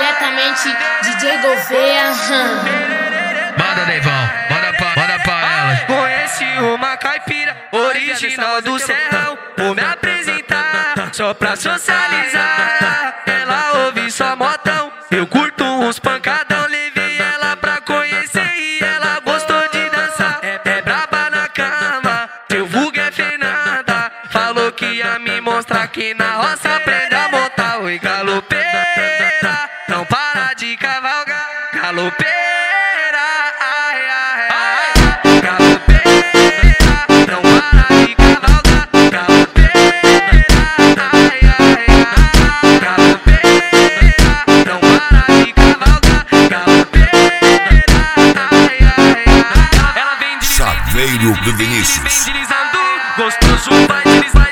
Diretamente DJ Gouveia. Manda, Neivão, manda pra elas. Conheci uma caipira original do Serrão. Vou me apresentar só pra socializar. Ela ouve só modão, eu curto uns pancadão. Levei ela pra conhecer e ela gostou de dançar. É braba na cama, seu vulgo é Fernanda. Falou que ia me mostrar que na roça aprende a montar. Oi, galopeira, não para de cavalgar. Galopeira, ai, ai, ai. Galopeira, não para de cavalgar. Galopeira, ai, ai, ai. Galopeira, não para de cavalgar. Galopeira, ai, ai, ai. Ela vem Saveiro do Vinícius. deslizando, gostoso vai deslizando,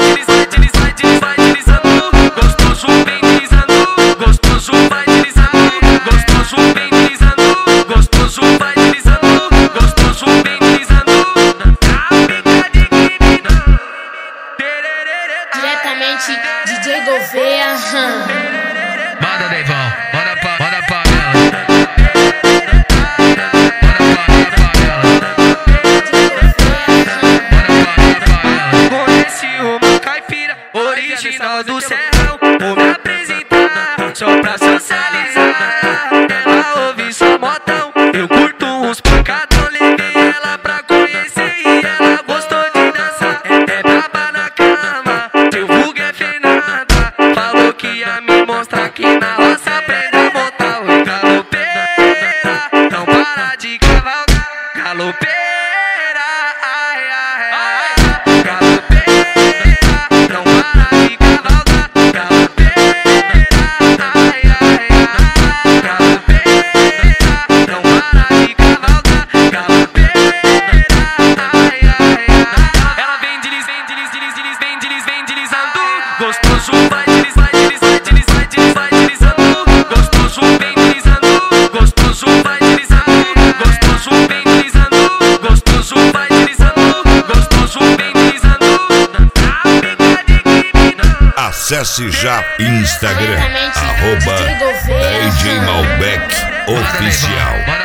gostoso vem deslizando, gostoso vai deslizando, gostoso vem deslizando, gostoso vai deslizando, gostoso vem deslizando. África de Guiné. Diretamente DJ Gouveia. Manda, Neivão, manda pra elas. Conheci uma caipira original do Serrão. Vou me apresentar só pra socializar. Ela ouve só modão, eu curto uns pancadão. Levei ela pra conhecer e ela gostou de dançar. É braba na cama, seu vulgo é Fernanda. Falou que ia me mostrar que na roça aprende a montar. Oi, galopeira, não para de cavalgar. Galopeira, ai, ai, ai. Galopeira, não para de cavalgar. Galopeira, ai, ai, ai. Galopeira, não para de cavalgar. Galopeira, ai, ai, ai. Ela vem deslizando, gostoso vai deslizando, gostoso vem deslizando, gostoso vai deslizando, gostoso vem deslizando, gostoso vai deslizando, gostoso vem deslizando. África de Guiné. Acesse já Instagram, Diretamente @DJ DJ Gouveia. Malbec Oficial. Manda